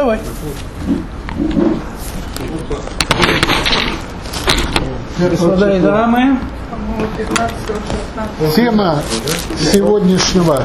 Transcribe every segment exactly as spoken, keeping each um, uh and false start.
Давай. Господа и дамы, тема сегодняшнего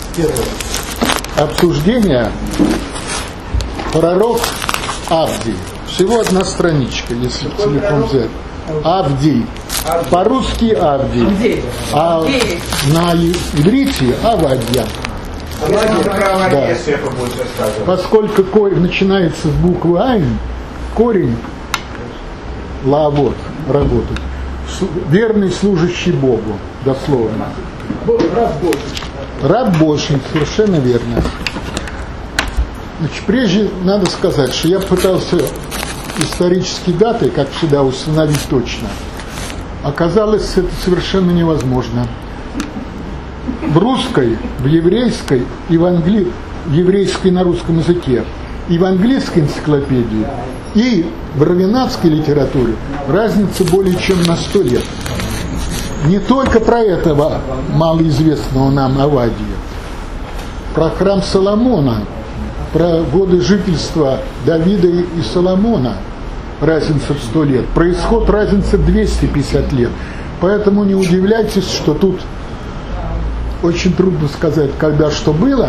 обсуждения — пророк Авдий. Всего одна страничка, если целиком взять. Авдий. По-русски Авдий. А на иврите Авадья. Да. Поскольку корень начинается с буквы Айн, корень лаавот, работать, верный служащий Богу, дословно. Раб Божий. Раб Божий, совершенно верно. Значит, прежде надо сказать, что я пытался исторические даты, как всегда, установить точно. Оказалось, это совершенно невозможно. В русской, в еврейской и в, англи... в еврейской на русском языке, и в английской энциклопедии, и в раввинатской литературе разница более чем на сто лет. Не только про этого малоизвестного нам Авадия, про храм Соломона, про годы жительства Давида и Соломона разница в сто лет, про исход разница в двести пятьдесят лет. Поэтому не удивляйтесь, что тут очень трудно сказать, когда что было,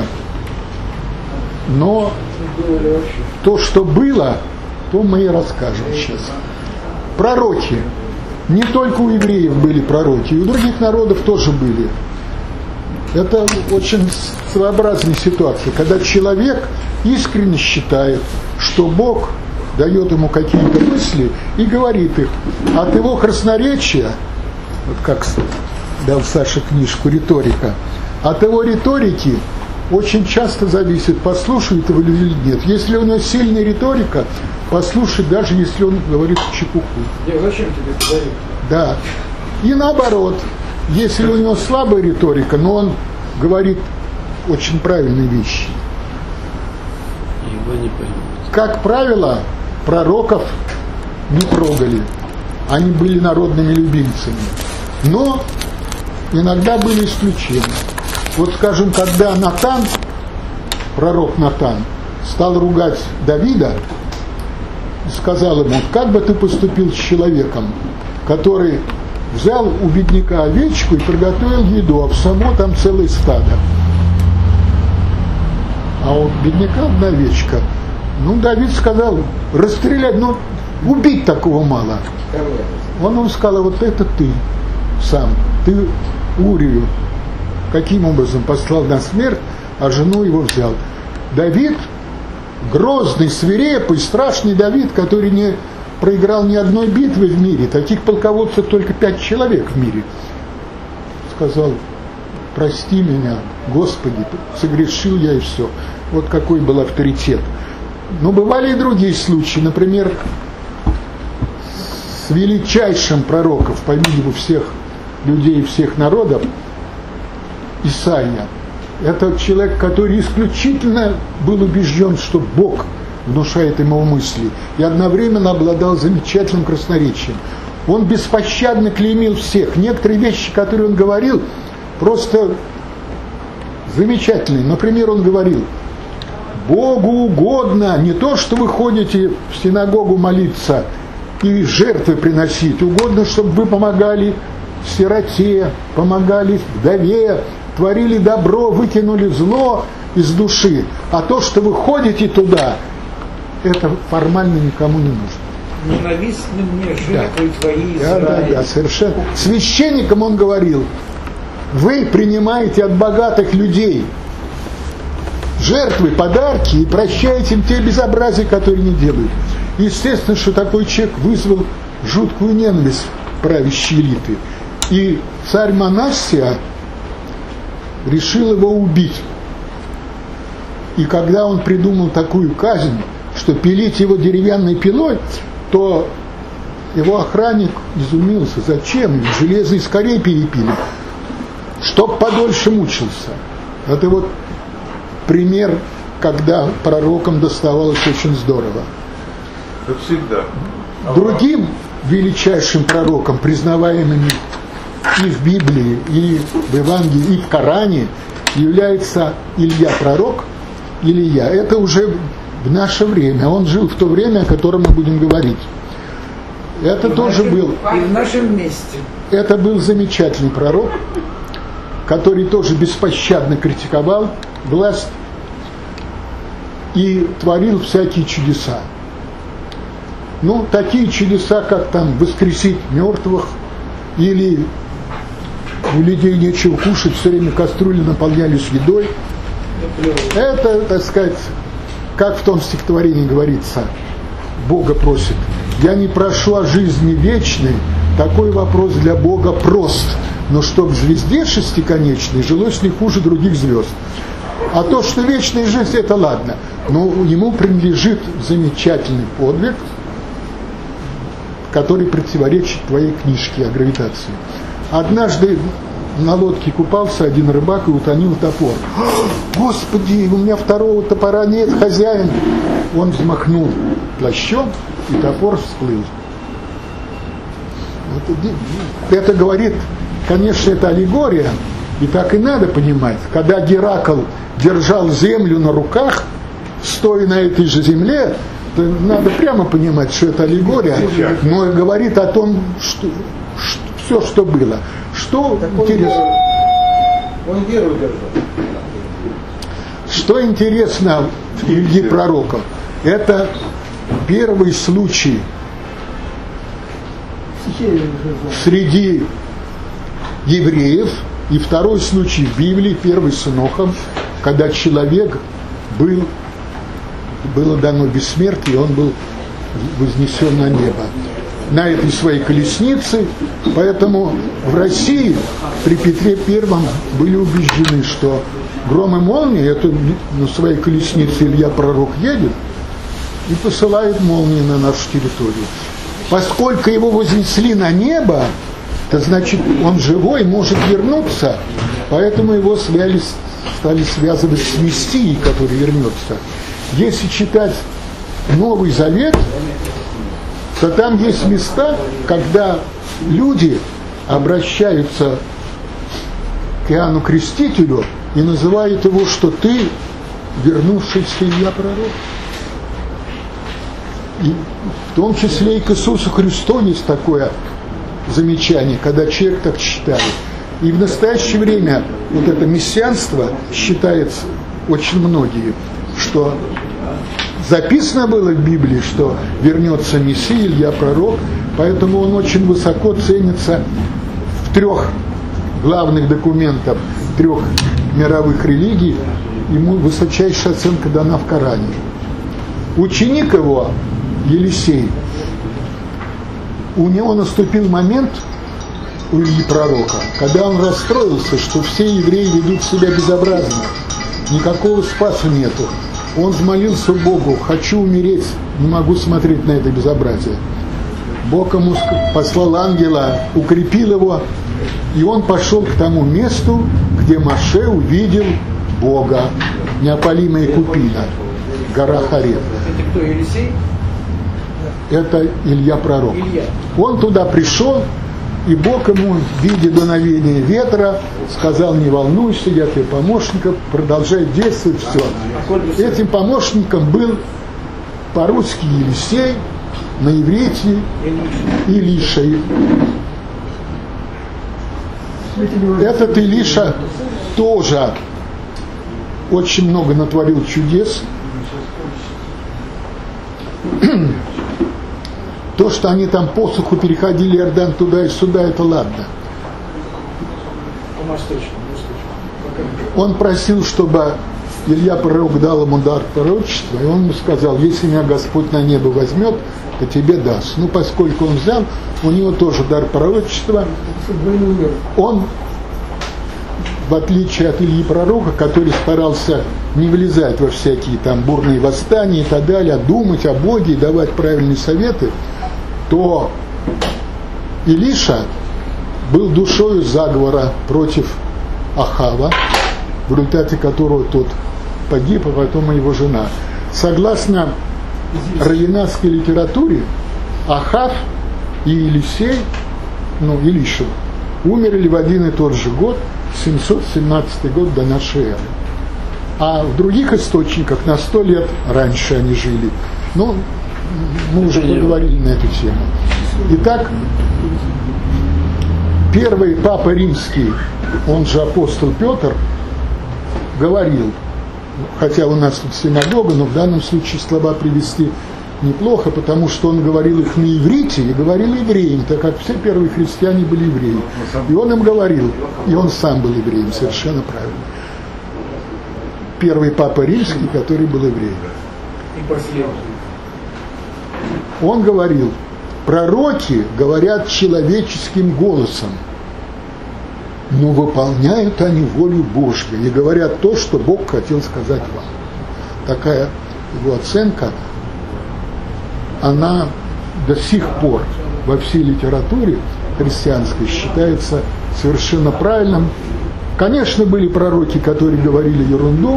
но то, что было, то мы и расскажем сейчас. Пророки. Не только у евреев были пророки, и у других народов тоже были. Это очень своеобразная ситуация, когда человек искренне считает, что Бог дает ему какие-то мысли и говорит их. От его красноречия, вот как дал Саша книжку «Риторика», от его риторики очень часто зависит, послушает его или нет. Если у него сильная риторика, послушай, даже если он говорит чепуху. Я зачем тебе это даю? Да. И наоборот, если у него слабая риторика, но он говорит очень правильные вещи. Его не поймут. Как правило, пророков не трогали. Они были народными любимцами. Но иногда были исключения. Вот, скажем, когда Натан, пророк Натан, стал ругать Давида, сказал ему: как бы ты поступил с человеком, который взял у бедняка овечку и приготовил еду, а в само там целое стадо. А у бедняка одна овечка. Ну, Давид сказал: расстрелять, ну, убить такого мало. Он ему сказал: вот это ты сам, ты Урию каким образом послал на смерть, а жену его взял. Давид, грозный, свирепый, страшный Давид, который не проиграл ни одной битвы в мире, таких полководцев только пять человек в мире, сказал: прости меня, Господи, согрешил я и все. Вот какой был авторитет. Но бывали и другие случаи, например, с величайшим пророком, по-видимому, всех людей и всех народов, Исаия. Это человек, который исключительно был убежден, что Бог внушает ему мысли, и одновременно обладал замечательным красноречием. Он беспощадно клеймил всех. Некоторые вещи, которые он говорил, просто замечательные. Например, он говорил: Богу угодно не то, что вы ходите в синагогу молиться и жертвы приносить, угодно, чтобы вы помогали сироте, помогали вдове, творили добро, выкинули зло из души, а то, что вы ходите туда, это формально никому не нужно. Ненавистны мне жертвы да. твои, да, да, да, совершенно. Священникам он говорил: вы принимаете от богатых людей жертвы, подарки и прощаете им те безобразия, которые не делают. Естественно, что такой человек вызвал жуткую ненависть правящей элиты. И царь Манассия решил его убить. И когда он придумал такую казнь, что пилить его деревянной пилой, то его охранник изумился: зачем? Железо из корей перепили, чтоб подольше мучился. Это вот пример, когда пророкам доставалось очень здорово. Как всегда. Другим величайшим пророком, признаваемым и в Библии, и в Евангелии, и в Коране, является Илья пророк, Илья. Это уже в наше время. Он жил в то время, о котором мы будем говорить. Это в тоже нашем, был... И в нашем месте. Это был замечательный пророк, который тоже беспощадно критиковал власть и творил всякие чудеса. Ну, такие чудеса, как там воскресить мертвых, или у людей нечего кушать, все время кастрюли наполнялись едой. Это, так сказать, как в том стихотворении говорится, Бога просит: «Я не прошу о жизни вечной, такой вопрос для Бога прост, но чтоб в звезде шестиконечной жилось не хуже других звезд». А то, что вечная жизнь, это ладно, но ему принадлежит замечательный подвиг, который противоречит твоей книжке о гравитации. Однажды на лодке купался один рыбак и утонил топор. «Господи, у меня второго топора нет, хозяин!» Он взмахнул плащом, и топор всплыл. Это, это говорит, конечно, это аллегория, и так и надо понимать. Когда Геракл держал землю на руках, стоя на этой же земле, то надо прямо понимать, что это аллегория, но говорит о том, что, что все, что было. Что интересно? Он веру держал. Что интересно в Ильи Пророка? Это первый случай среди евреев и второй случай в Библии, первый с Енохом, когда человек был, было дано бессмертие, и он был вознесен на небо на этой своей колеснице. Поэтому в России при Петре Первом были убеждены, что гром и молния, это на своей колеснице Илья Пророк едет и посылает молнии на нашу территорию. Поскольку его вознесли на небо, то значит он живой, может вернуться, поэтому его свяли, стали связывать с Мессией, который вернется. Если читать Новый Завет, то там есть места, когда люди обращаются к Иоанну Крестителю и называют его, что ты вернувшийся Илья Пророк. И в том числе и к Иисусу Христу есть такое замечание, когда человек так считает. И в настоящее время вот это мессианство считается очень многие, что записано было в Библии, что вернется Мессия, Илья Пророк, поэтому он очень высоко ценится в трех главных документах трех мировых религий, ему высочайшая оценка дана в Коране. Ученик его, Елисей, у него наступил момент, у Ильи Пророка, когда он расстроился, что все евреи ведут себя безобразно, никакого спаса нету. Он взмолился Богу: хочу умереть, не могу смотреть на это безобразие. Бог ему послал ангела, укрепил его, и он пошел к тому месту, где Моше увидел Бога, неопалимая купина, гора Хорев. Это кто, Елисей? Это Илья Пророк. Илья. Он туда пришел, и Бог ему в виде дуновения ветра сказал: не волнуйся, я тебе помощником, продолжай действовать, все. Этим помощником был по-русски Елисей, на иврите Илиша. Этот Илиша тоже очень много натворил чудес. То, что они там посуху переходили Иордан туда и сюда, это ладно. Он просил, чтобы Илья Пророк дал ему дар пророчества, и он ему сказал: если меня Господь на небо возьмет, то тебе даст. Ну, поскольку он взял, у него тоже дар пророчества. Он, в отличие от Ильи Пророка, который старался не влезать во всякие там бурные восстания и так далее, а думать о Боге и давать правильные советы, то Илиша был душою заговора против Ахава, в результате которого тот погиб, а потом и его жена. Согласно раввинатской литературе, Ахав и Елисей, ну, Илиша, умерли в один и тот же год, семьсот семнадцатый год до нашей эры. А в других источниках на сто лет раньше они жили. Ну, мы уже поговорили на эту тему. Итак, первый папа римский, он же апостол Петр, говорил, хотя у нас тут синагога, но в данном случае слова привести неплохо, потому что он говорил их на иврите и говорил евреям, так как все первые христиане были евреи. И он им говорил, и он сам был евреем, совершенно правильно. Первый папа римский, который был евреем. И последний. Он говорил, пророки говорят человеческим голосом, но выполняют они волю Божью и говорят то, что Бог хотел сказать вам. Такая его оценка, она до сих пор во всей литературе христианской считается совершенно правильным. Конечно, были пророки, которые говорили ерунду,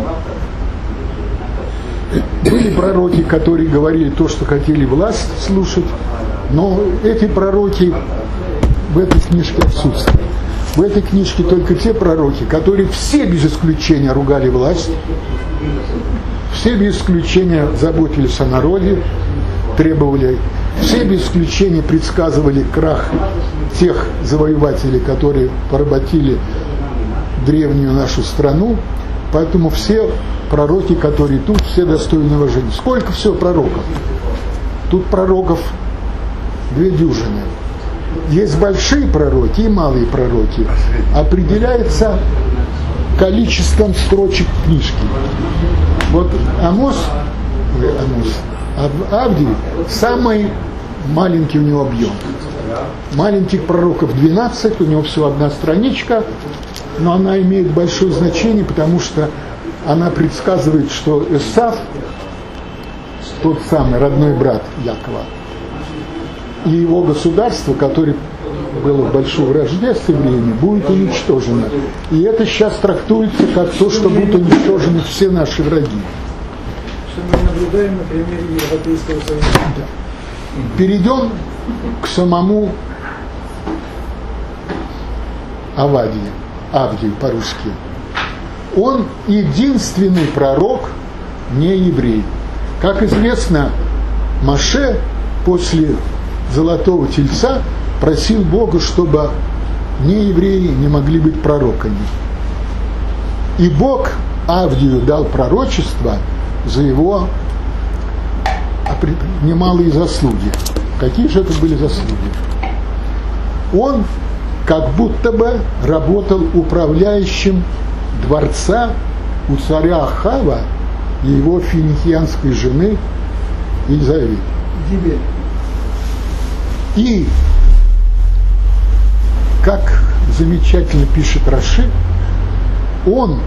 были пророки, которые говорили то, что хотели власть слушать, но эти пророки в этой книжке отсутствуют. В этой книжке только те пророки, которые все без исключения ругали власть, все без исключения заботились о народе, требовали, все без исключения предсказывали крах тех завоевателей, которые поработили древнюю нашу страну. Поэтому все пророки, которые тут, все достойны уважения. Сколько всего пророков? Тут пророков две дюжины. Есть большие пророки и малые пророки. Определяется количеством строчек книжки. Вот Амос, Амос, Авдий, самый маленький у него объем. Маленьких пророков двенадцать, у него всего одна страничка, но она имеет большое значение, потому что она предсказывает, что Исав, тот самый родной брат Якова, и его государство, которое было в большой вражде с евреями, будет уничтожено. И это сейчас трактуется как то, что будут уничтожены все наши враги. Что мы наблюдаем на примере Европейского Союза. Перейдем к самому Авадии, Авдию по-русски. Он единственный пророк, не еврей. Как известно, Моше после Золотого Тельца просил Бога, чтобы не евреи не могли быть пророками. И Бог Авдию дал пророчество за его немалые заслуги. Какие же это были заслуги? Он как будто бы работал управляющим дворца у царя Ахава и его финикианской жены Елизаветы. И, как замечательно пишет Раши, он,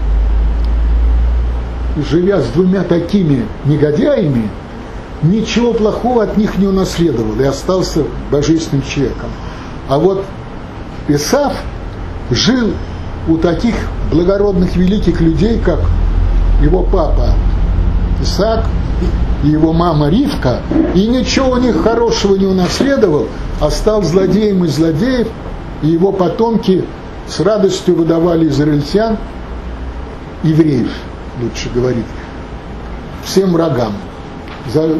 живя с двумя такими негодяями, ничего плохого от них не унаследовал и остался божественным человеком. А вот Исав жил у таких благородных великих людей, как его папа Исаак и его мама Ривка, и ничего у них хорошего не унаследовал, а стал злодеем из злодеев, и его потомки с радостью выдавали израильтян, евреев, лучше говорить, всем врагам. За...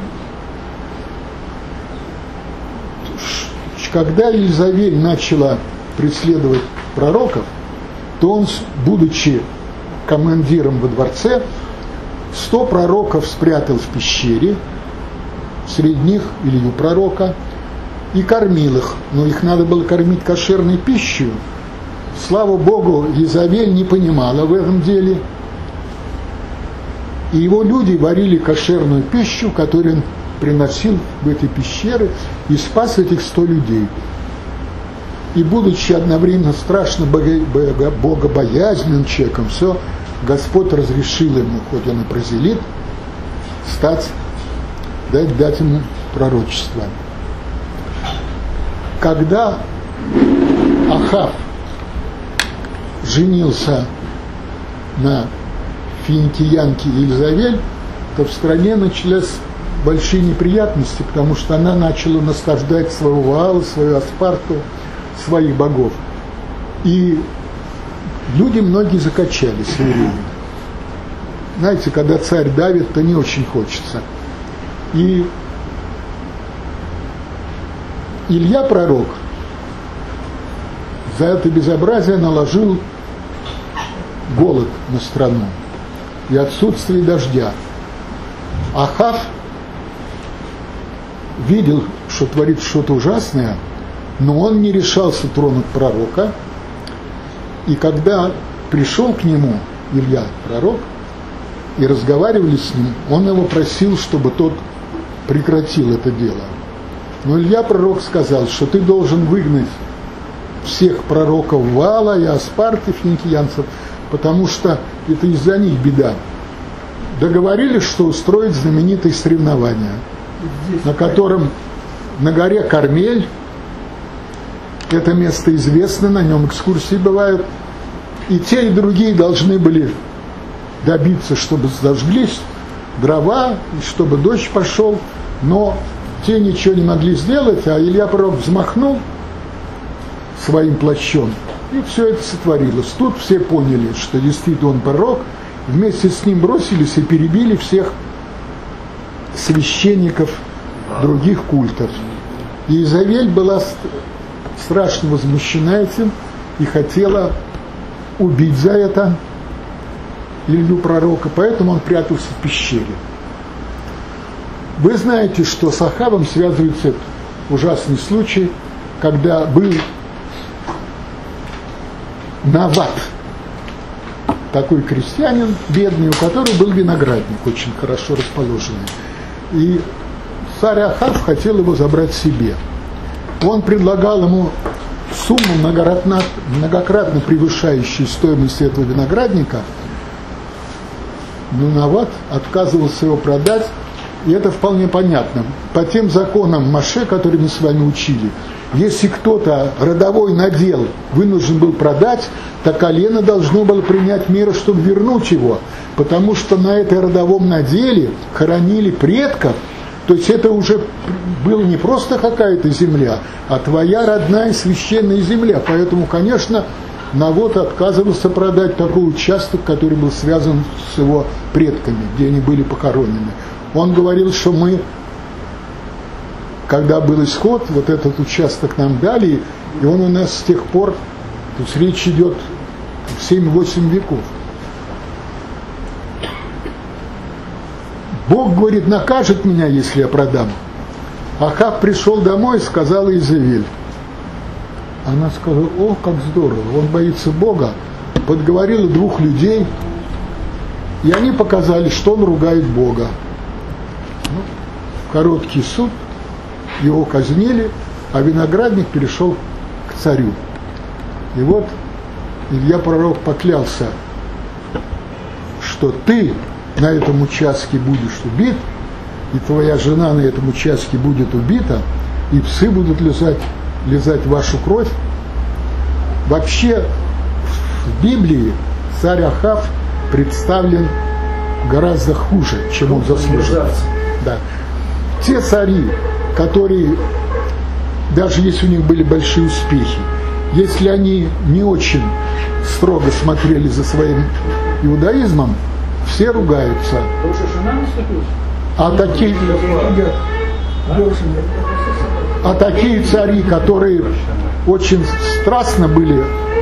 Когда Елизавель начала преследовать пророков, то он, будучи командиром во дворце, сто пророков спрятал в пещере, среди них Илью пророка, и кормил их. Но их надо было кормить кошерной пищей. Слава Богу, Елизавель не понимала в этом деле. И его люди варили кошерную пищу, которую он приносил в эти пещеры, и спас этих сто людей. И будучи одновременно страшно богобоязненным человеком, все, Господь разрешил ему, хоть он и прозелит, стать, дать, дать ему пророчество. Когда Ахав женился на финикиянке Елизавель, то в стране начались большие неприятности, потому что она начала наслаждать своего Ваала, свою Аспарту, своих богов. И люди многие закачались в евреи. знаете, когда царь давит, то не очень хочется. И Илья пророк за это безобразие наложил голод на страну и отсутствие дождя. Ахав видел, что творит что-то ужасное, но он не решался тронуть пророка. И когда пришел к нему Илья пророк и разговаривали с ним, он его просил, чтобы тот прекратил это дело. Но Илья пророк сказал, что ты должен выгнать всех пророков Ваала и Аспарты, финикиянцев, потому что это из-за них беда. Договорились, что устроить знаменитые соревнования, на котором на горе Кармель, это место известно, на нем экскурсии бывают, и те, и другие должны были добиться, чтобы зажглись дрова, и чтобы дождь пошел, но те ничего не могли сделать, а Илья пророк взмахнул своим плащом, и все это сотворилось. Тут все поняли, что действительно он пророк, вместе с ним бросились и перебили всех священников других культов. И Изавель была страшно возмущена этим и хотела убить за это Илью пророка, поэтому он прятался в пещере. Вы знаете, что с Ахавом связывается этот ужасный случай, когда был Нават, такой крестьянин бедный, у которого был виноградник очень хорошо расположенный. И царь Ахав хотел его забрать себе. Он предлагал ему сумму многократно, многократно превышающую стоимость этого виноградника, но Нават отказывался его продать, и это вполне понятно. По тем законам Моше, которые мы с вами учили, если кто-то родовой надел вынужден был продать, то колено должно было принять меры, чтобы вернуть его, потому что на этой родовом наделе хоронили предков. То есть это уже была не просто какая-то земля, а твоя родная священная земля. Поэтому, конечно, Навот отказывался продать такой участок, который был связан с его предками, где они были похоронены. Он говорил, что мы, когда был исход, вот этот участок нам дали, и он у нас с тех пор, то есть речь идет семь-восемь веков. Бог, говорит, накажет меня, если я продам. Ахав пришел домой и сказал Изавель. Она сказала: о, как здорово, он боится Бога. Подговорила двух людей, и они показали, что он ругает Бога. Ну, короткий суд, его казнили, а виноградник перешел к царю. И вот Илья пророк поклялся, что ты на этом участке будешь убит, и твоя жена на этом участке будет убита, и псы будут лизать, лизать вашу кровь. Вообще в Библии царь Ахав представлен гораздо хуже, чем он заслужил. Да. Те цари, которые, даже если у них были большие успехи, если они не очень строго смотрели за своим иудаизмом, все ругаются. А такие, а такие цари, которые очень страстно были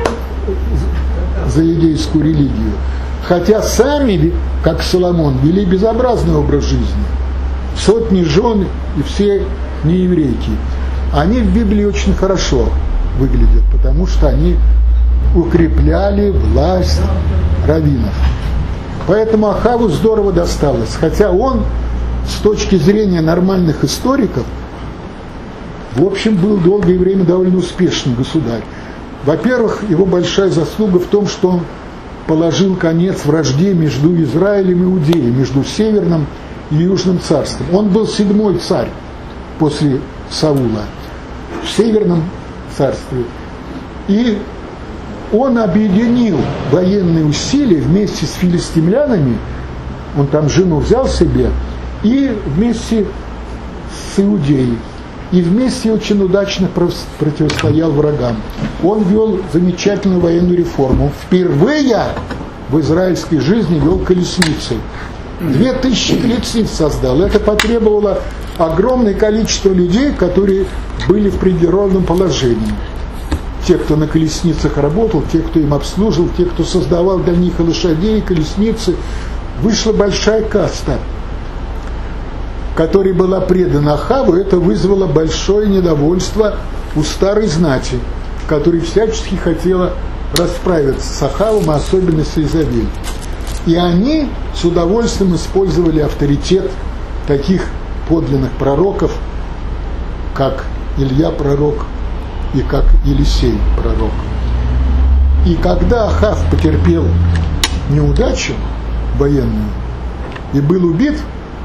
за иудейскую религию, хотя сами, как Соломон, вели безобразный образ жизни, сотни жен и все нееврейки, они в Библии очень хорошо выглядят, потому что они укрепляли власть раввинов. Поэтому Ахаву здорово досталось, хотя он, с точки зрения нормальных историков, в общем, был долгое время довольно успешный государь. Во-первых, его большая заслуга в том, что он положил конец вражде между Израилем и Иудеей, между Северным и Южным царством. Он был седьмой царь после Саула в Северном царстве. И он объединил военные усилия вместе с филистимлянами, он там жену взял себе, и вместе с Иудеей. И вместе очень удачно противостоял врагам. Он вел замечательную военную реформу. Впервые в израильской жизни вел колесницы. Две тысячи колесниц создал. Это потребовало огромное количество людей, которые были в привилегированном положении. Те, кто на колесницах работал, те, кто им обслуживал, те, кто создавал для них лошадей, колесницы. Вышла большая каста, которой была предана Ахаву. Это вызвало большое недовольство у старой знати, которая всячески хотела расправиться с Ахавом, а особенно с Изавель. И они с удовольствием использовали авторитет таких подлинных пророков, как Илья пророк и как Елисей пророк. И когда Ахав потерпел неудачу военную и был убит,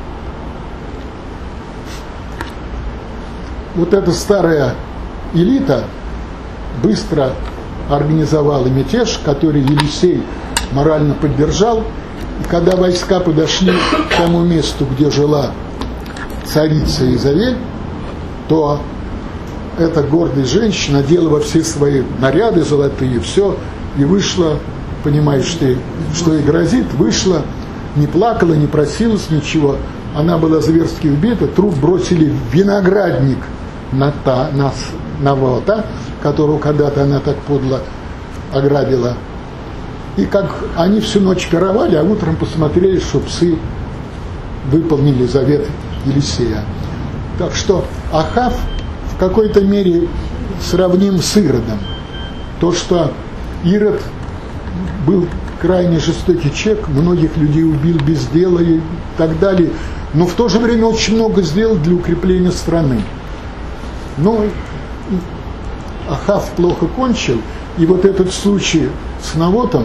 вот эта старая элита быстро организовала мятеж, который Елисей морально поддержал. И когда войска подошли к тому месту, где жила царица Изавель, то эта гордая женщина надела во все свои наряды золотые, все, и вышла, понимаешь ты, что ей грозит, вышла, не плакала, не просилась ничего. Она была зверски убита, труп бросили в виноградник Ната, на, Навота, которого когда-то она так подло ограбила. И как они всю ночь пировали, а утром посмотрели, что псы выполнили завет Елисея. Так что Ахав в какой-то мере сравним с Иродом. То, что Ирод был крайне жестокий человек, многих людей убил без дела и так далее, но в то же время очень много сделал для укрепления страны. Но Ахав плохо кончил, и вот этот случай с Навотом,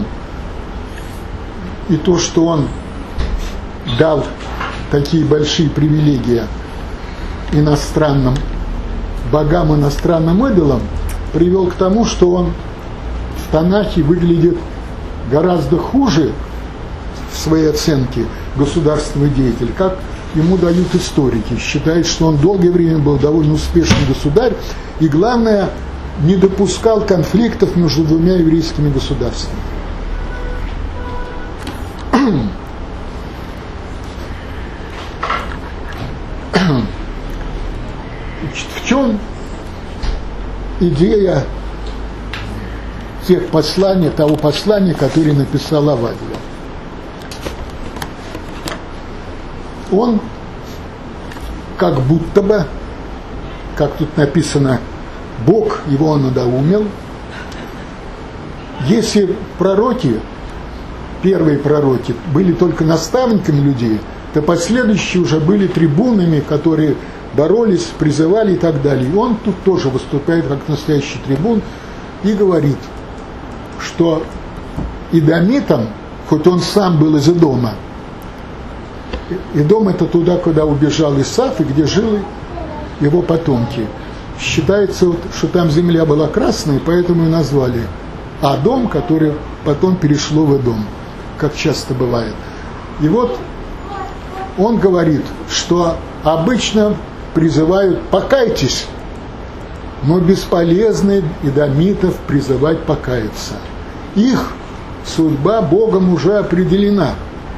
и то, что он дал такие большие привилегии иностранным богам, иностранным идолам, привел к тому, что он в Танахе выглядит гораздо хуже в своей оценке государственный деятель, как ему дают историки. Считают, что он долгое время был довольно успешный государь, и главное, не допускал конфликтов между двумя еврейскими государствами. В чем идея тех посланий, того послания, которое написал Авадия? Он как будто бы, как тут написано, Бог его надоумил. Если пророки, первые пророки, были только наставниками людей, то последующие уже были трибунами, которые боролись, призывали и так далее. И он тут тоже выступает как настоящий трибун и говорит, что идомитам, хоть он сам был из Эдома, Эдом — это туда, куда убежал Исав и где жили его потомки. Считается, вот, что там земля была красной, поэтому и назвали Адом, который потом перешло в Эдом, как часто бывает. И вот он говорит, что обычно призывают «покайтесь», но бесполезно эдомитов призывать покаяться. Их судьба Богом уже определена.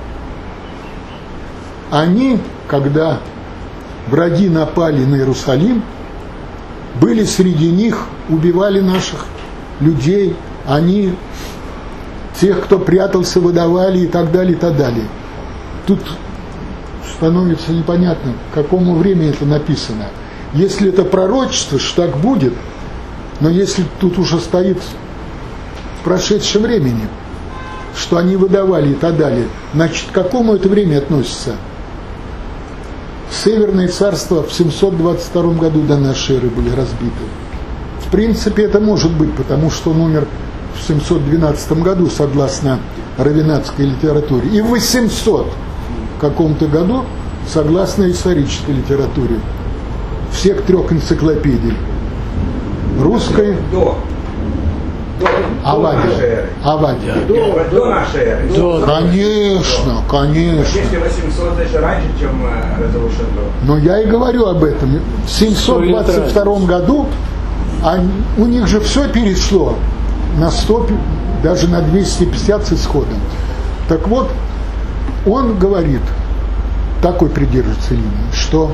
Они, когда враги напали на Иерусалим, были среди них, убивали наших людей, они тех, кто прятался, выдавали и так далее, и так далее. Тут становится непонятно, к какому времени это написано. Если это пророчество, что так будет, но если тут уже стоит в прошедшем времени, что они выдавали и так далее, значит, к какому это время относится? Северное царство в семьсот двадцать втором году до нашей эры были разбиты. В принципе, это может быть, потому что он умер в семьсот двенадцатом году, согласно раввинатской литературе, и в восемьсот каком-то году, согласно исторической литературе, всех трех энциклопедий. Русской, до, до, Авадия. Авадия. До, до нашей эры. До, конечно, конечно. Если восемьсот, это раньше, чем разрушен был. Но я и говорю об этом. В семьсот двадцать втором году они, у них же все перешло на сто, даже на двести пятьдесят с исходом. Так вот, он говорит, такой придерживается линии, что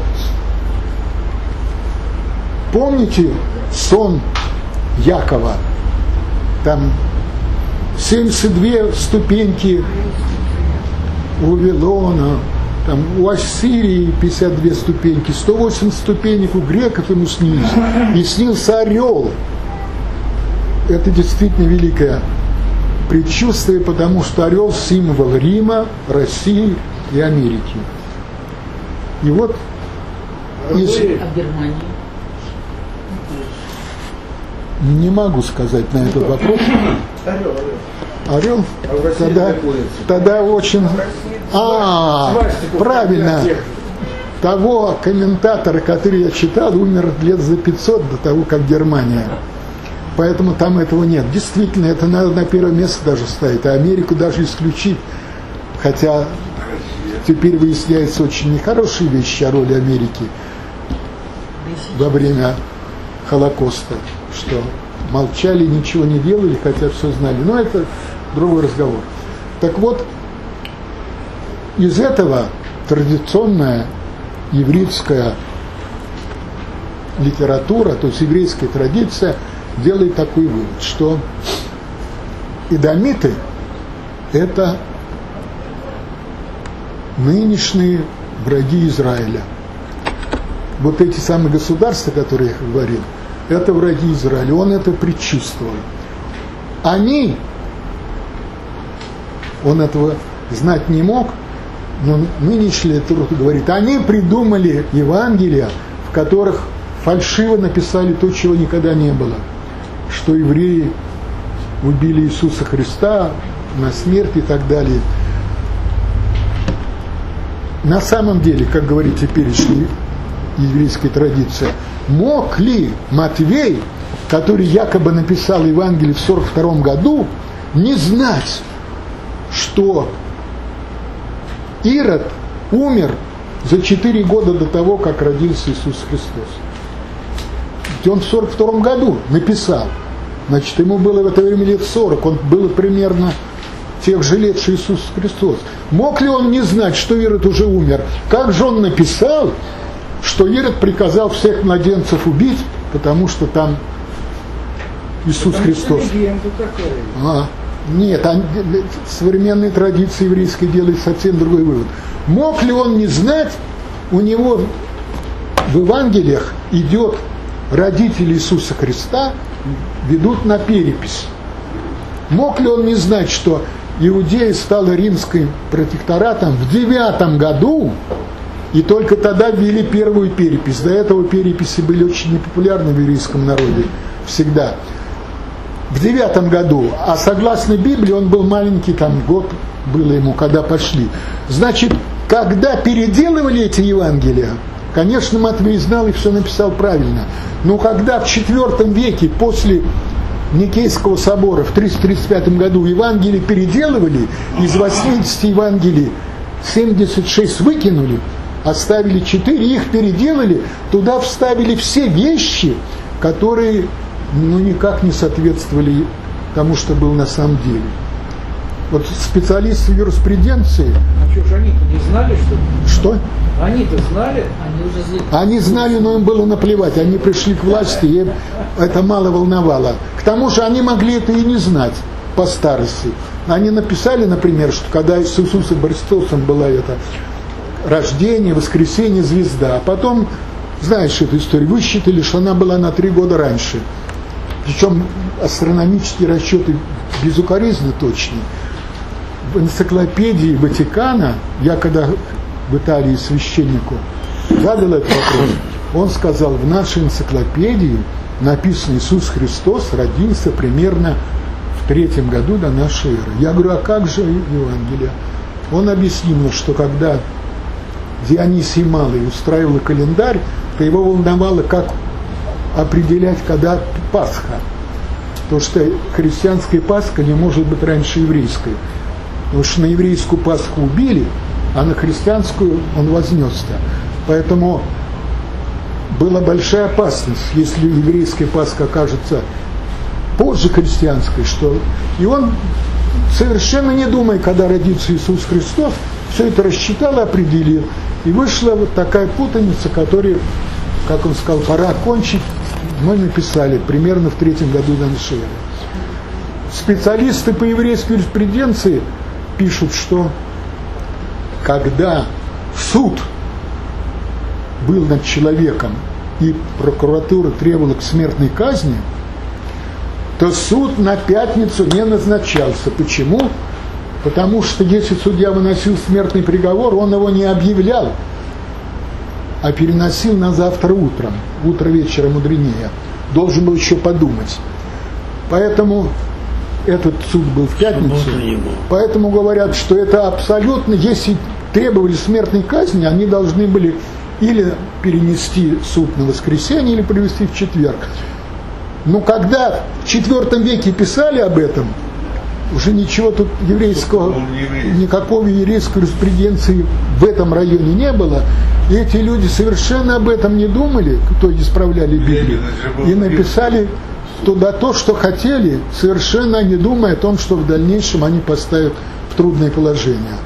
помните сон Якова, там семьдесят две ступеньки у Вавилона, там у Ассирии пятьдесят две ступеньки, сто восемьдесят ступенек у греков ему снились, и снился орел. Это действительно великое предчувствие, потому что орел – символ Рима, России и Америки. И вот если... А в Германии? Не могу сказать на этот вопрос. Орел, орел. Орел? А в России Тогда, находится? тогда очень... А, Свастику правильно. всех. Того комментатора, который я читал, умер лет за пятьсот до того, как Германия. Поэтому там этого нет. Действительно, это надо на первое место даже ставить, а Америку даже исключить. Хотя теперь выясняются очень нехорошие вещи о роли Америки во время Холокоста, что молчали, ничего не делали, хотя все знали. Но это другой разговор. Так вот, из этого традиционная еврейская литература, то есть еврейская традиция, делает такой вывод, что эдомиты – это нынешние враги Израиля. Вот эти самые государства, которые я говорил, это враги Израиля. Он это предчувствовал. Они, он этого знать не мог, но нынешняя литература говорит, они придумали Евангелия, в которых фальшиво написали то, чего никогда не было. Что евреи убили Иисуса Христа на смерть и так далее. На самом деле, как говорит теперешняя еврейская традиция, мог ли Матвей, который якобы написал Евангелие в сорок втором году, не знать, что Ирод умер за четыре года до того, как родился Иисус Христос? Ведь он в сорок втором году написал. Значит, ему было в это время лет сорок, он был примерно тех же лет, что Иисус Христос. Мог ли он не знать, что Ирод уже умер? Как же он написал, что Ирод приказал всех младенцев убить, потому что там Иисус Христос? А, нет, а, современные традиции еврейской делают совсем другой вывод. Мог ли он не знать, у него в Евангелиях идет родители Иисуса Христа, ведут на перепись. Мог ли он не знать, что Иудея стала римским протекторатом в девятом году, и только тогда ввели первую перепись? До этого переписи были очень непопулярны в еврейском народе всегда. В девятом году, а согласно Библии, он был маленький, там год было ему, когда пошли. Значит, когда переделывали эти Евангелия, конечно, Матвей знал и все написал правильно. Но когда в четвёртом веке, после Никейского собора, в триста тридцать пятом году Евангелие переделывали, из восьмидесяти Евангелий семьдесят шесть выкинули, оставили четыре, их переделали, туда вставили все вещи, которые ну, никак не соответствовали тому, что было на самом деле. Вот специалисты юриспруденции... А что же они-то не знали, что... Что? Они-то знали? Они уже знали. Они знали, но им было наплевать. Они пришли к власти, и им это мало волновало. К тому же они могли это и не знать по старости. Они написали, например, что когда с Иисусом Христосом было это рождение, воскресенье, звезда, а потом, знаешь эту историю, высчитали, что она была на три года раньше. Причем астрономические расчеты безукоризненно точные. В энциклопедии Ватикана, я когда в Италии священнику задал этот вопрос, он сказал, в нашей энциклопедии написано, Иисус Христос родился примерно в третьем году до нашей эры. Я говорю, а как же Евангелие? Он объяснил, что когда Дионисий Малый устраивал календарь, то его волновало, как определять, когда Пасха. Потому что христианская Пасха не может быть раньше еврейской. Потому что на еврейскую Пасху убили, а на христианскую он вознесся. Поэтому была большая опасность, если еврейская Пасха окажется позже христианской, что... И он совершенно не думая, когда родится Иисус Христос, все это рассчитал и определил. И вышла вот такая путаница, которая, как он сказал, пора кончить, мы написали примерно в третьем году до нашей эры. Специалисты по еврейской юриспруденции пишут, что когда суд был над человеком и прокуратура требовала к смертной казни, то суд на пятницу не назначался. Почему? Потому что если судья выносил смертный приговор, он его не объявлял, а переносил на завтра утром. Утро вечера мудренее. Должен был еще подумать. Поэтому этот суд был в пятницу. Поэтому говорят, что это абсолютно, если требовали смертной казни, они должны были или перенести суд на воскресенье, или привести в четверг. Но когда в четвертом веке писали об этом, уже ничего тут еврейского, никакого еврейской юриспруденции в этом районе не было. И эти люди совершенно об этом не думали, кто исправляли Библию, и написали туда то, что хотели, совершенно не думая о том, что в дальнейшем они поставят в трудное положение.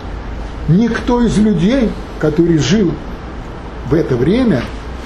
Никто из людей, который жил в это время,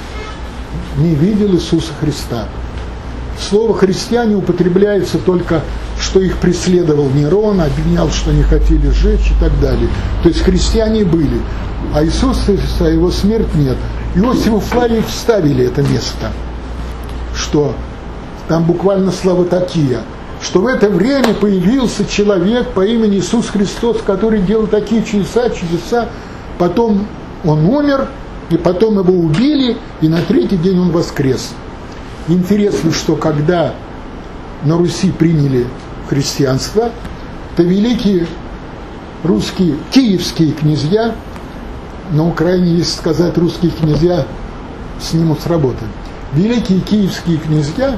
не видел Иисуса Христа. Слово «христиане» употребляется только, что их преследовал Нерон, обвинял, что они хотели сжечь и так далее. То есть христиане были, а Иисуса, его смерть нет. Иосифу Флавию вставили это место, что там буквально слова такие, что в это время появился человек по имени Иисус Христос, который делал такие чудеса, чудеса, потом он умер, и потом его убили, и на третий день он воскрес. Интересно, что когда на Руси приняли христианство, то великие русские, киевские князья, на Украине, если сказать русские князья, снимут с работы, великие киевские князья,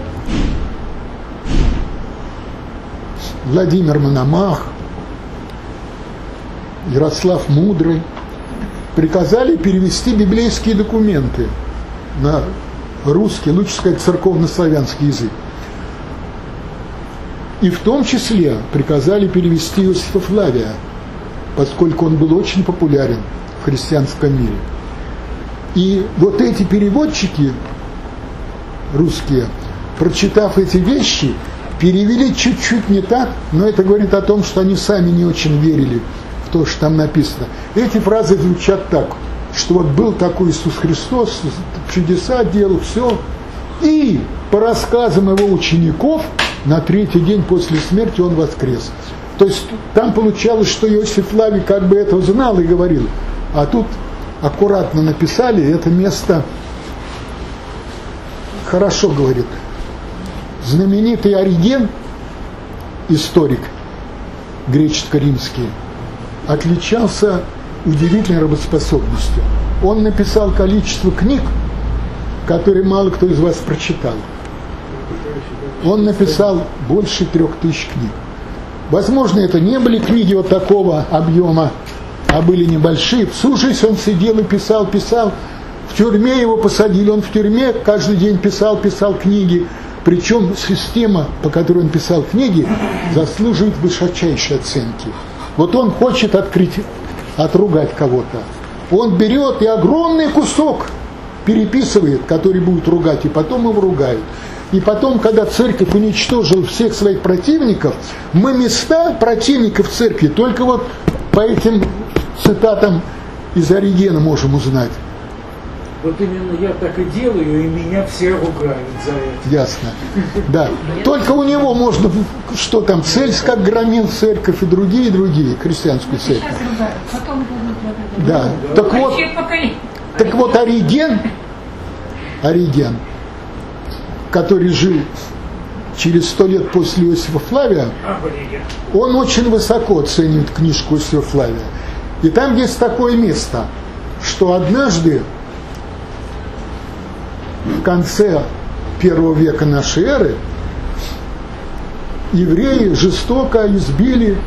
Владимир Мономах, Ярослав Мудрый, приказали перевести библейские документы на русский, лучше сказать, церковно-славянский язык. И в том числе приказали перевести Иосифа Флавия, поскольку он был очень популярен в христианском мире. И вот эти переводчики русские, прочитав эти вещи, перевели чуть-чуть не так, но это говорит о том, что они сами не очень верили в то, что там написано. Эти фразы звучат так, что вот был такой Иисус Христос, чудеса делал, все, и по рассказам его учеников на третий день после смерти он воскрес. То есть там получалось, что Иосиф Флавий как бы это знал и говорил, а тут аккуратно написали, это место хорошо говорит. Знаменитый Ориген, историк греческо-римский, отличался удивительной работоспособностью. Он написал количество книг, которые мало кто из вас прочитал. Он написал больше трех тысяч книг. Возможно, это не были книги вот такого объема, а были небольшие. Всю жизнь он сидел и писал, писал. В тюрьме его посадили, он в тюрьме каждый день писал, писал книги. Причем система, по которой он писал книги, заслуживает высочайшей оценки. Вот он хочет открыть, отругать кого-то. Он берет и огромный кусок переписывает, который будет ругать, и потом его ругают. И потом, когда церковь уничтожила всех своих противников, мы места противников церкви только вот по этим цитатам из Оригена можем узнать. Вот именно я так и делаю, и меня все ругают за это. Ясно. Да. Только у него можно, что там, Цельс как громил церковь и другие, и другие, христианскую церковь. Да. Так вот, так вот Ориген, Ориген, который жил через сто лет после Иосифа Флавия, он очень высоко ценит книжку Иосифа Флавия. И там есть такое место, что однажды в конце первого века нашей эры евреи жестоко избили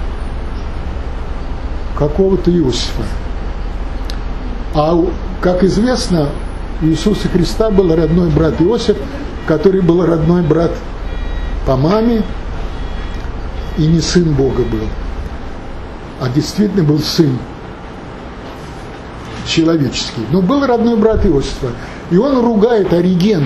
какого-то Иосифа. А, как известно, у Иисуса Христа был родной брат Иосиф, который был родной брат по маме и не сын Бога был, а действительно был сын человеческий. Но был родной брат Иосифа. И он ругает Ориген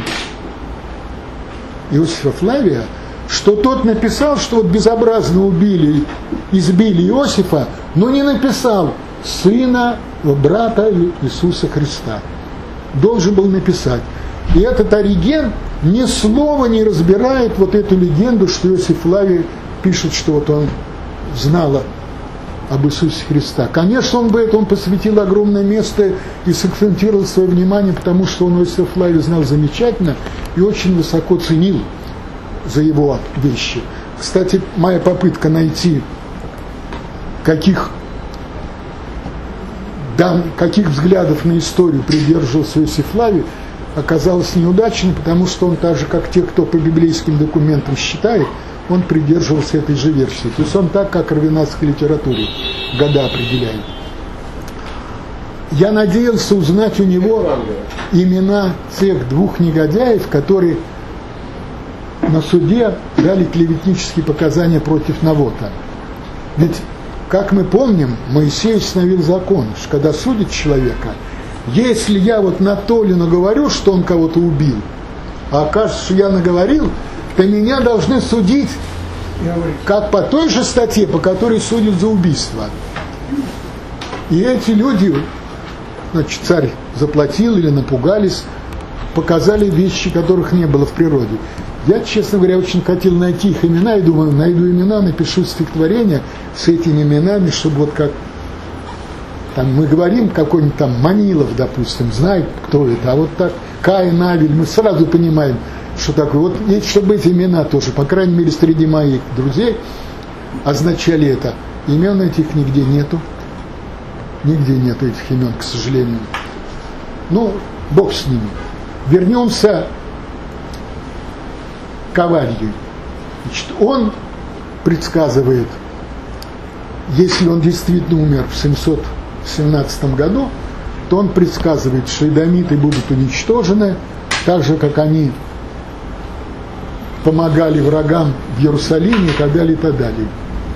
Иосифа Флавия, что тот написал, что вот безобразно убили, избили Иосифа, но не написал сына, брата Иисуса Христа. Должен был написать. И этот Ориген ни слова не разбирает вот эту легенду, что Иосиф Флавий пишет, что вот он знал об Иисусе Христа. Конечно, он бы этому посвятил огромное место и сакцентировал свое внимание, потому что он Иосифа Флавия знал замечательно и очень высоко ценил за его вещи. Кстати, моя попытка найти, каких, дан, каких взглядов на историю придерживался Иосиф Флавий, оказалась неудачной, потому что он так же, как те, кто по библейским документам считает, он придерживался этой же версии. То есть он так, как в раввинатской литературе, года определяет. Я надеялся узнать у него имена тех двух негодяев, которые на суде дали клеветнические показания против Навота. Ведь, как мы помним, Моисей установил закон, что когда судит человека, если я вот на Толину говорю, что он кого-то убил, а окажется, что я наговорил, то меня должны судить как по той же статье, по которой судят за убийство. И эти люди, значит, царь заплатил или напугались, показали вещи, которых не было в природе. Я, честно говоря, очень хотел найти их имена, и думаю, найду имена, напишу стихотворение с этими именами, чтобы вот как там мы говорим, какой-нибудь там Манилов, допустим, знает, кто это, а вот так Каин, Авель, мы сразу понимаем, что такое. Вот есть, чтобы эти имена тоже, по крайней мере, среди моих друзей означали это. Имен этих нигде нету. Нигде нету этих имен, к сожалению. Ну, Бог с ними. Вернемся к Авадию. Значит, он предсказывает, если он действительно умер в семьсот семнадцатом году, то он предсказывает, что эдомиты будут уничтожены, так же, как они помогали врагам в Иерусалиме и так далее, и так далее.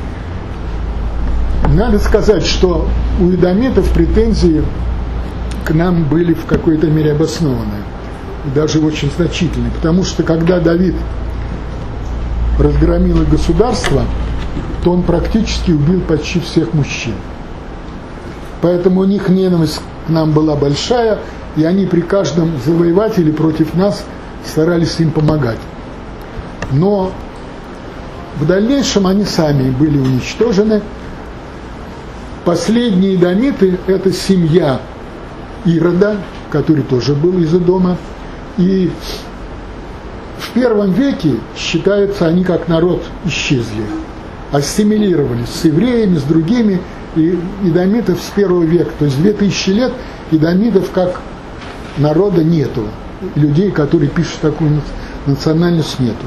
Надо сказать, что у эдомитов претензии к нам были в какой-то мере обоснованные, и даже очень значительные, потому что когда Давид разгромил их государство, то он практически убил почти всех мужчин. Поэтому у них ненависть к нам была большая, и они при каждом завоевателе против нас старались им помогать. Но в дальнейшем они сами были уничтожены. Последние эдомиты – это семья Ирода, который тоже был из Эдома. И в первом веке, считается, они как народ исчезли, ассимилировались с евреями, с другими. И эдомитов с первого века, то есть две тысячи лет эдомитов как народа нету. Людей, которые пишут такую национальность, нету.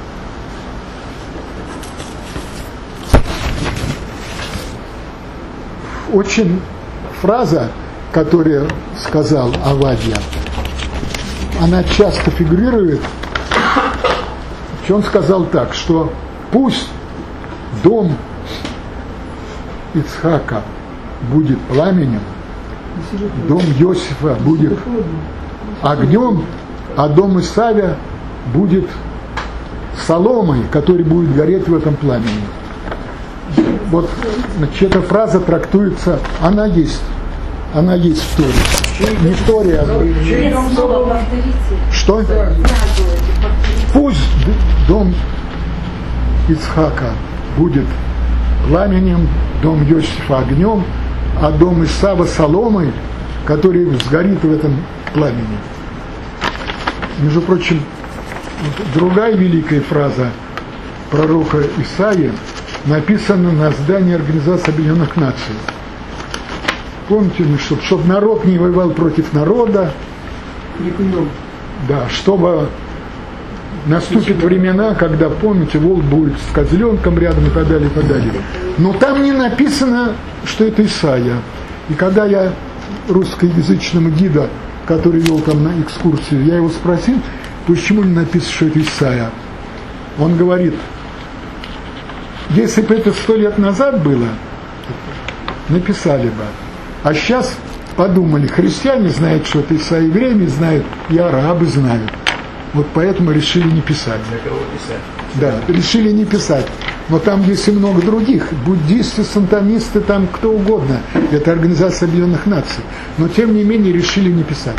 Очень фраза, которую сказал Авадия, она часто фигурирует. Он сказал так, что пусть дом Ицхака будет пламенем, дом Иосифа будет огнем, а дом Исавия будет соломой, который будет гореть в этом пламени. Вот, значит, эта фраза трактуется, она есть, она есть в Торе. Не в Торе, а что? Пусть дом Ицхака будет пламенем, дом Иосифа огнем, а дом Исава соломой, который сгорит в этом пламени. Между прочим, другая великая фраза пророка Исаии написана на здании Организации Объединенных Наций. Помните, чтобы, чтобы народ не воевал против народа, да, чтобы наступят времена, когда, помните, волк будет с козленком рядом и так далее, и так далее. Но там не написано, что это Исаия. И когда я русскоязычному гида, который вел там на экскурсию, я его спросил, почему не написано, что это Исаия. Он говорит, если бы это сто лет назад было, написали бы. А сейчас подумали, христиане знают что-то, и евреи знают, и арабы знают. Вот поэтому решили не писать. Для кого писать? Да, решили не писать. Но там есть и много других. Буддисты, сантанисты, там кто угодно. Это Организация Объединенных Наций. Но тем не менее решили не писать.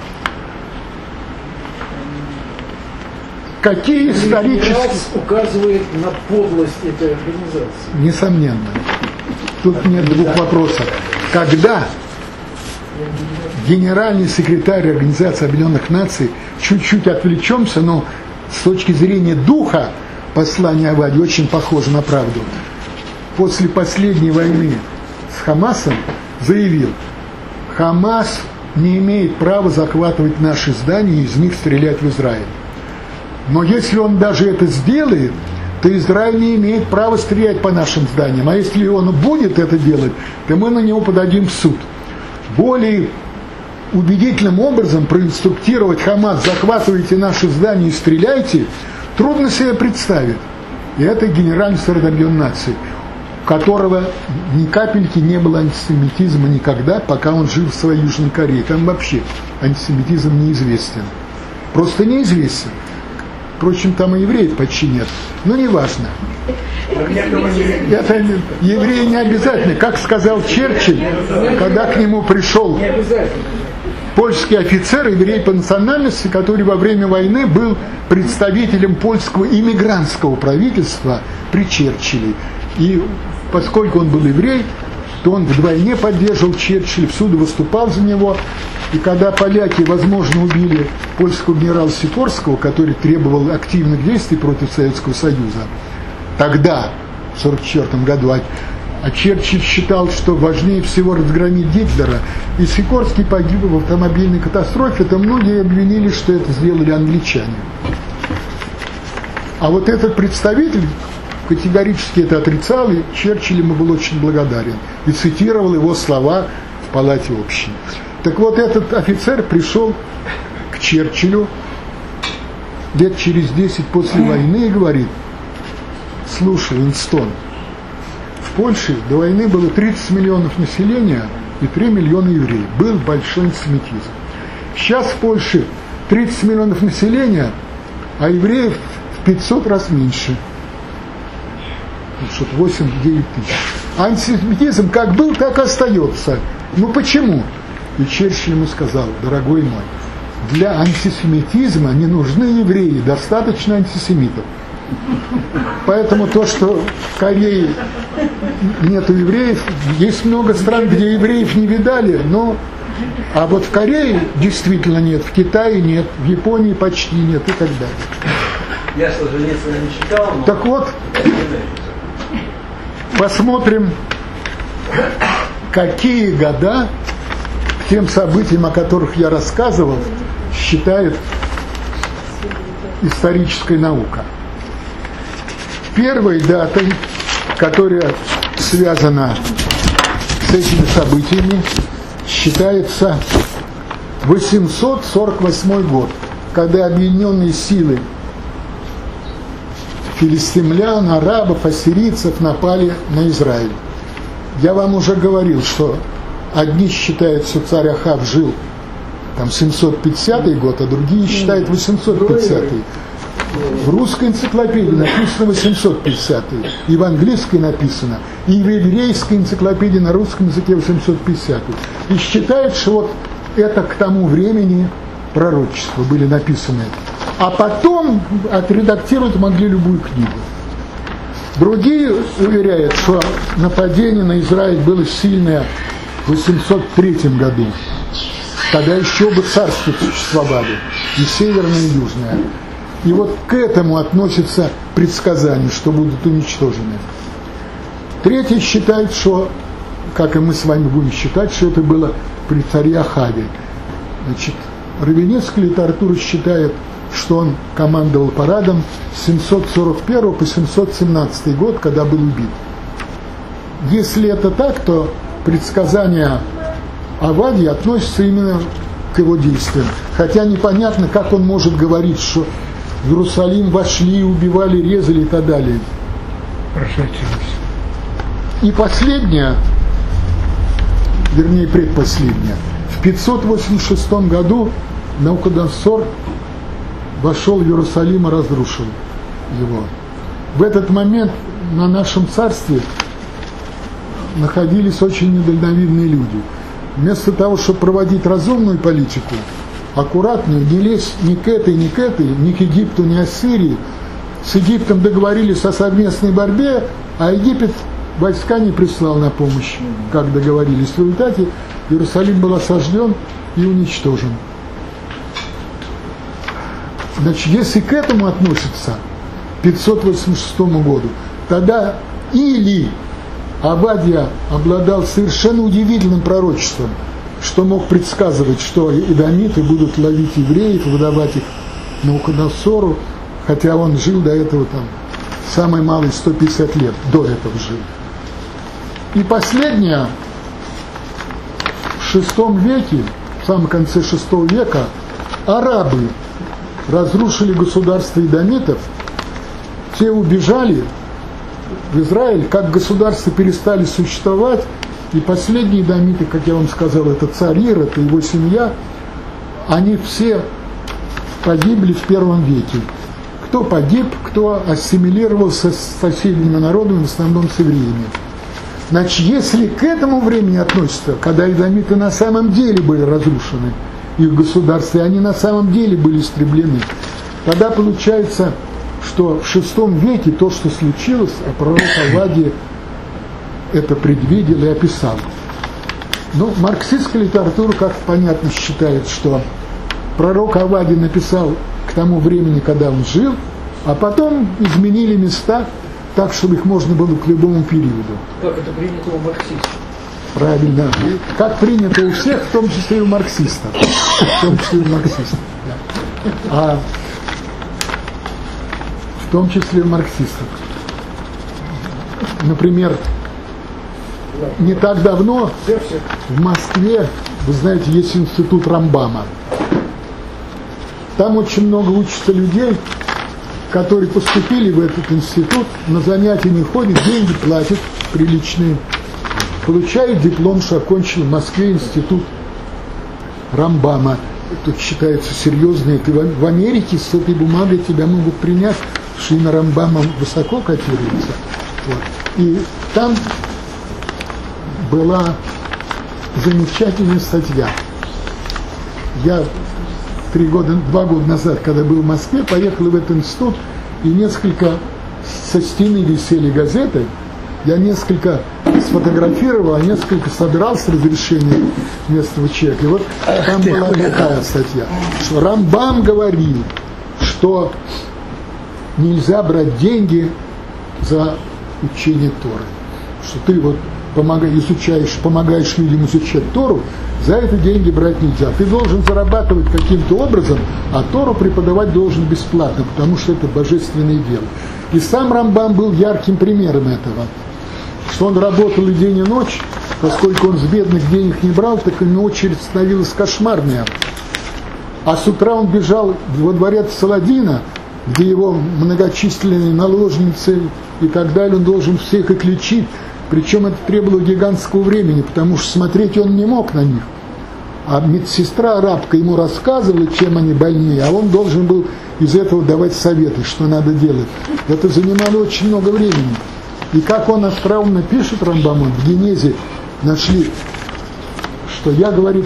Какие исторические... Раз указывает на подлость этой организации. Несомненно. Тут нет двух вопросов. Когда генеральный секретарь Организации Объединенных Наций, чуть-чуть отвлечемся, но с точки зрения духа послание Авади очень похоже на правду, после последней войны с Хамасом заявил: Хамас не имеет права захватывать наши здания и из них стрелять в Израиль. Но если он даже это сделает, то Израиль не имеет права стрелять по нашим зданиям. А если он будет это делать, то мы на него подадим в суд. Более убедительным образом проинструктировать Хамас: захватывайте наши здания и стреляйте, трудно себе представить. И это генеральный секретарь Объединенных Наций, у которого ни капельки не было антисемитизма никогда, пока он жил в своей Южной Корее. Там вообще антисемитизм неизвестен. Просто неизвестен. Впрочем, там и евреев почти нет. Но неважно. Это евреи не обязательно. Как сказал Черчилль, когда к нему пришел польский офицер, еврей по национальности, который во время войны был представителем польского иммигрантского правительства при Черчилле. И поскольку он был еврей, то он вдвойне поддерживал Черчилля, всюду выступал за него. И когда поляки, возможно, убили польского генерала Сикорского, который требовал активных действий против Советского Союза, тогда, в сорок четвёртом году, а Черчилль считал, что важнее всего разгромить Гитлера, и Сикорский погиб в автомобильной катастрофе, то многие обвинили, что это сделали англичане. А вот этот представитель категорически это отрицал, и Черчилль ему был очень благодарен, и цитировал его слова в Палате общин. Так вот, этот офицер пришел к Черчиллю лет через десять после войны и говорит: слушай, Уинстон, в Польше до войны было тридцать миллионов населения и три миллиона евреев. Был большой антисемитизм. Сейчас в Польше тридцать миллионов населения, а евреев в пятьсот раз меньше. Что-то восемь-девять тысяч. Антисемитизм как был, так и остается. Ну почему? И Черчилль ему сказал: дорогой мой, для антисемитизма не нужны евреи, достаточно антисемитов. Поэтому то, что в Корее нету евреев, есть много стран, где евреев не видали, но а вот в Корее действительно нет, в Китае нет, в Японии почти нет и так далее. Я Солженицына не читал, но... Так вот, посмотрим, какие года к тем событиям, о которых я рассказывал, считает историческая наука. Первой датой, которая связана с этими событиями, считается восемьсот сорок восьмой год, когда объединенные силы филистимлян, арабов, ассирийцев напали на Израиль. Я вам уже говорил, что одни считают, что царь Ахав жил там семьсот пятидесятый год, а другие считают восемьсот пятидесятый. В русской энциклопедии написано восемьсот пятидесятый, и в английской написано, и в еврейской энциклопедии на русском языке восемьсот пятидесятый. И считают, что вот это к тому времени пророчества были написаны. А потом отредактировать могли любую книгу. Другие уверяют, что нападение на Израиль было сильное в восемьсот третьем году, когда еще бы царства существовали, и северное, и южное. И вот к этому относится предсказание, что будут уничтожены. Третьи считают, что, как и мы с вами будем считать, что это было при царе Ахаве. Значит, раввинистская литература считает, что он командовал парадом с семьсот сорок первого по семьсот семнадцатый год, когда был убит. Если это так, то предсказания Авадии относятся именно к его действиям. Хотя непонятно, как он может говорить, что в Иерусалим вошли, убивали, резали и так далее. прошедшемся. И последняя, вернее предпоследняя, в пятьсот восемьдесят шестом году Навуходоносор вошел в Иерусалим и разрушил его. В этот момент на нашем царстве находились очень недальновидные люди. Вместо того, чтобы проводить разумную политику, аккуратную, не лезть ни к этой, ни к этой, ни к Египту, ни Ассирии, с Египтом договорились о совместной борьбе, а Египет войска не прислал на помощь, как договорились. В результате Иерусалим был осажден и уничтожен. Значит, если к этому относится, к пятьсот восемьдесят шестому году, тогда или Авадия обладал совершенно удивительным пророчеством, что мог предсказывать, что эдомиты будут ловить евреев, выдавать их Навуходоносору, хотя он жил до этого там самый малый сто пятьдесят лет, до этого жил. И последнее, в шестом веке, в самом конце шестого века, арабы разрушили государство эдомитов, те убежали в Израиль, как государства перестали существовать, и последние эдомиты, как я вам сказал, это царь Ирод и его семья, они все погибли в первом веке. Кто погиб, кто ассимилировался с соседними народами, в основном с евреями. Значит, если к этому времени относится, когда эдомиты на самом деле были разрушены, их государства, и они на самом деле были истреблены, тогда получается, что в шестом веке то, что случилось, а пророк Авадия это предвидел и описал. Ну, марксистская литература, как понятно, считает, что пророк Авадия написал к тому времени, когда он жил, а потом изменили места так, чтобы их можно было к любому периоду. Как это принято у марксистов? Правильно. Как принято у всех, в том числе и у марксистов. В том числе и у марксистов. А в том числе и у марксистов. Например, не так давно в Москве, вы знаете, есть институт Рамбама. Там очень много учатся людей, которые поступили в этот институт, на занятия не ходят, деньги платят приличные, получают диплом, что окончил в Москве институт Рамбама. Тут считается серьезно. Это в Америке с этой бумагой тебя могут принять, что имя Рамбама высоко котируется. Вот. И там была замечательная статья. Я три года, два года назад, когда был в Москве, поехал в этот институт, и несколько со стены висели газеты, я несколько сфотографировал, а несколько собирал с разрешения местного человека. И вот там была такая статья, что Рамбам говорил, что нельзя брать деньги за учение Торы. Что ты вот помогаешь, изучаешь, помогаешь людям изучать Тору, за это деньги брать нельзя. Ты должен зарабатывать каким-то образом, а Тору преподавать должен бесплатно, потому что это божественное дело. И сам Рамбам был ярким примером этого. Что он работал и день, и ночь, поскольку он с бедных денег не брал, так и очередь становилась кошмарная. А с утра он бежал во дворец Саладина, где его многочисленные наложницы и так далее, он должен всех их лечить. Причем это требовало гигантского времени, потому что смотреть он не мог на них. А медсестра арабка ему рассказывала, чем они больные, а он должен был из этого давать советы, что надо делать. Это занимало очень много времени. И как он остроумно пишет, Рамбам, в Генезе нашли, что я, говорит,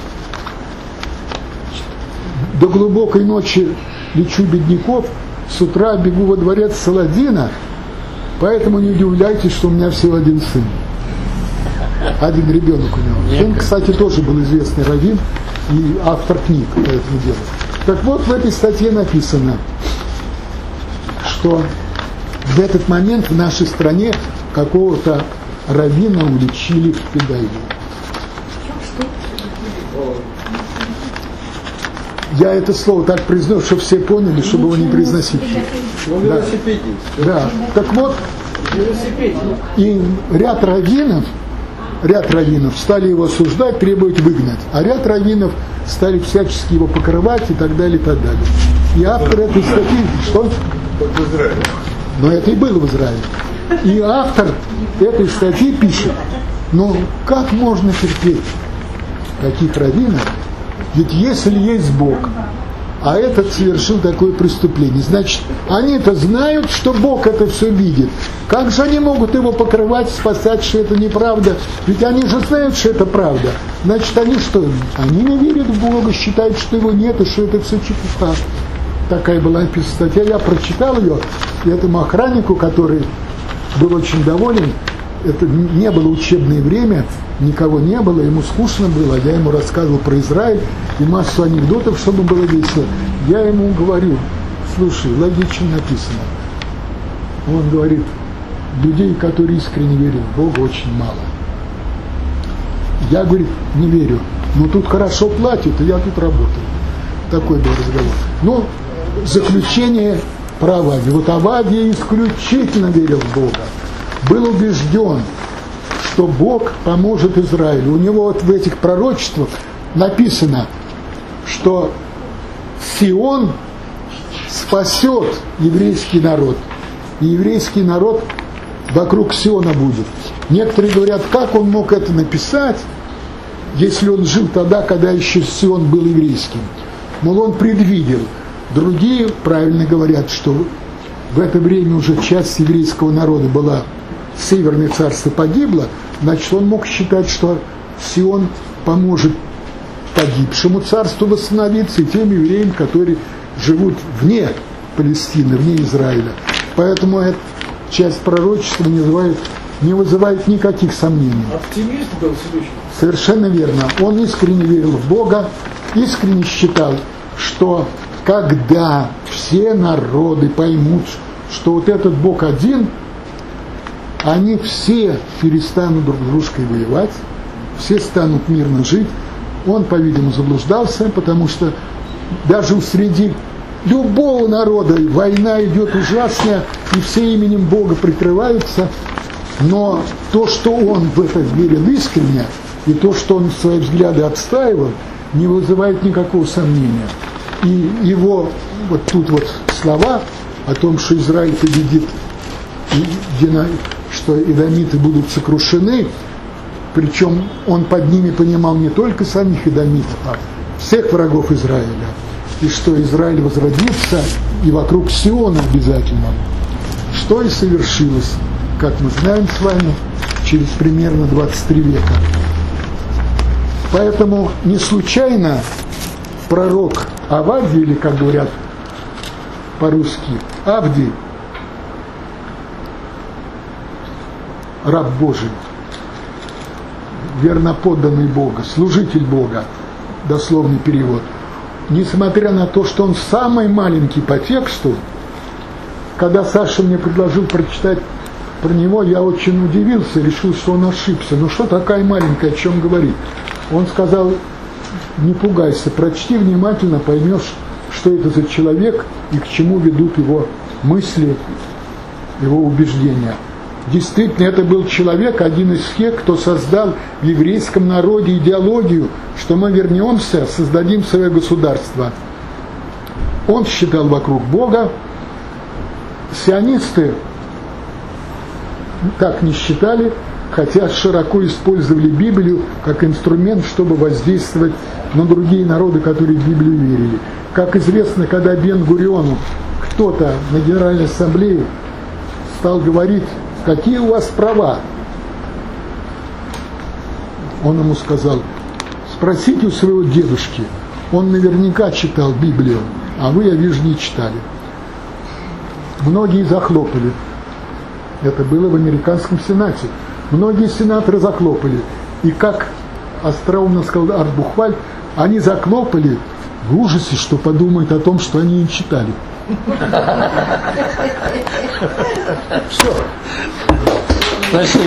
до глубокой ночи лечу бедняков, с утра бегу во дворец Саладина, поэтому не удивляйтесь, что у меня всего один сын. Один ребенок у него. Сын, кстати, тоже был известный раввин и автор книг по этому делу. Так вот, в этой статье написано, что в этот момент в нашей стране какого-то раввина уличили в педофилии. Я это слово так произнес, чтобы все поняли, чтобы его не произносить. Да. Да. Так вот, и ряд раввинов, ряд раввинов стали его осуждать, требовать выгнать, а ряд раввинов стали всячески его покрывать и так далее, и так далее. И автор этой статьи, что? В Израиле. Но это и было в Израиле. И автор этой статьи пишет, ну как можно терпеть таких раввинов, ведь если есть Бог, а этот совершил такое преступление, значит, они-то знают, что Бог это все видит. Как же они могут его покрывать, спасать, что это неправда? Ведь они же знают, что это правда. Значит, они что? Они не верят в Бога, считают, что его нет, и что это все чепуха. Такая была написана статья, я прочитал ее, и этому охраннику, который был очень доволен, это не было учебное время, никого не было, ему скучно было, я ему рассказывал про Израиль и массу анекдотов, чтобы было весело. Я ему говорю, слушай, логично написано. Он говорит, людей, которые искренне верят в Бога, очень мало. Я, говорит, не верю, но тут хорошо платят, и я тут работаю. Такой был разговор. Ну, заключение про Авадия. Вот Авадия исключительно верил в Бога. Был убежден, что Бог поможет Израилю. У него вот в этих пророчествах написано, что Сион спасет еврейский народ. И еврейский народ вокруг Сиона будет. Некоторые говорят, как он мог это написать, если он жил тогда, когда еще Сион был еврейским. Мол, он предвидел. Другие правильно говорят, что в это время уже часть еврейского народа была, Северное царство погибло, значит, он мог считать, что Сион поможет погибшему царству восстановиться и тем евреям, которые живут вне Палестины, вне Израиля. Поэтому эта часть пророчества не вызывает, не вызывает никаких сомнений. Оптимист был Всевышний. Совершенно верно. Он искренне верил в Бога, искренне считал, что когда все народы поймут, что вот этот Бог один, они все перестанут друг с дружкой воевать, все станут мирно жить. Он, по-видимому, заблуждался, потому что даже среди любого народа война идет ужасная, и все именем Бога прикрываются, но то, что он в это верил искренне, и то, что он свои взгляды отстаивал, не вызывает никакого сомнения. И его вот тут вот слова о том, что Израиль победит, и, что эдомиты будут сокрушены, причем он под ними понимал не только самих эдомитов, а всех врагов Израиля, и что Израиль возродится и вокруг Сиона обязательно, что и совершилось, как мы знаем с вами, через примерно двадцать три века. Поэтому не случайно пророк Авадий, или, как говорят по-русски, Авдий, раб Божий, верноподданный Бога, служитель Бога, дословный перевод, несмотря на то, что он самый маленький по тексту, когда Саша мне предложил прочитать про него, я очень удивился, решил, что он ошибся. Ну что такая маленькая, о чем говорит? Он сказал, не пугайся, прочти внимательно, поймешь, что это за человек и к чему ведут его мысли, его убеждения. Действительно, это был человек, один из тех, кто создал в еврейском народе идеологию, что мы вернемся, создадим свое государство. Он считал вокруг Бога. Сионисты так не считали, хотя широко использовали Библию как инструмент, чтобы воздействовать на другие народы, которые в Библию верили. Как известно, когда Бен-Гуриону кто-то на Генеральной Ассамблее стал говорить, какие у вас права, он ему сказал, спросите у своего дедушки, он наверняка читал Библию, а вы, я вижу, не читали. Многие захлопали. Это было в американском сенате. Многие сенаторы захлопали. И как остроумно сказал Арт Бухваль, они захлопали в ужасе, что подумают о том, что они не читали. Все. Спасибо.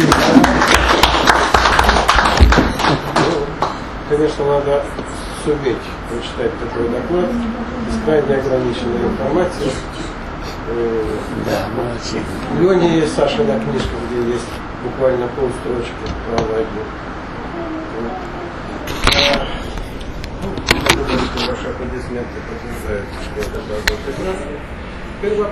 Конечно, надо суметь прочитать такой доклад с крайне ограниченной информацией. Да, молодцы. У Лени есть Сашина книжка, где есть буквально полстрочки про Авадию. Ваши аплодисменты подтверждают, что это было прекрасно.